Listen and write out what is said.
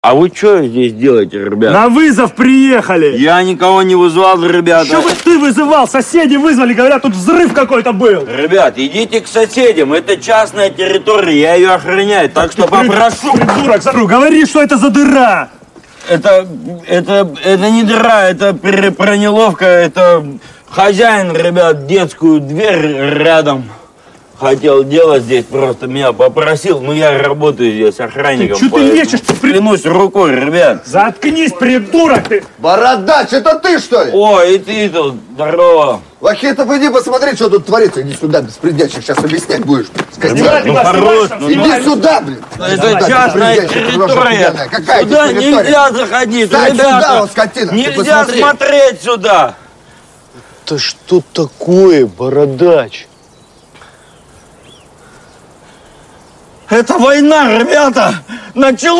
А вы что здесь делаете, ребят? На вызов приехали! Я никого не вызывал, ребята. Что бы ты вызывал? Соседи вызвали, говорят, тут взрыв какой-то был. Ребят, идите к соседям, это частная территория, я ее охраняю, так что попрошу. Придурок, говори, что это за дыра! Это не дыра, это пронеловка, это хозяин, ребят, детскую дверь рядом хотел делать здесь, просто меня попросил, но я работаю здесь охранником. Что ты лечишь? Клянусь рукой, ребят. Заткнись, придурок ты! Бородач, это ты, что ли? О, и ты тут, здорово. Вахитов, иди посмотри, что тут творится. Иди сюда, беспредельщик, сейчас объяснять будешь. Снимай, Ну, ты хорош, снимай, ну, снимай. Иди сюда, блин. Это частная территория. Какая Сюда территория? нельзя заходить, Встань ребята. сюда, вот, скотина, ты Нельзя посмотри. смотреть сюда. Это что такое, бородач? Это война, ребята. Началось.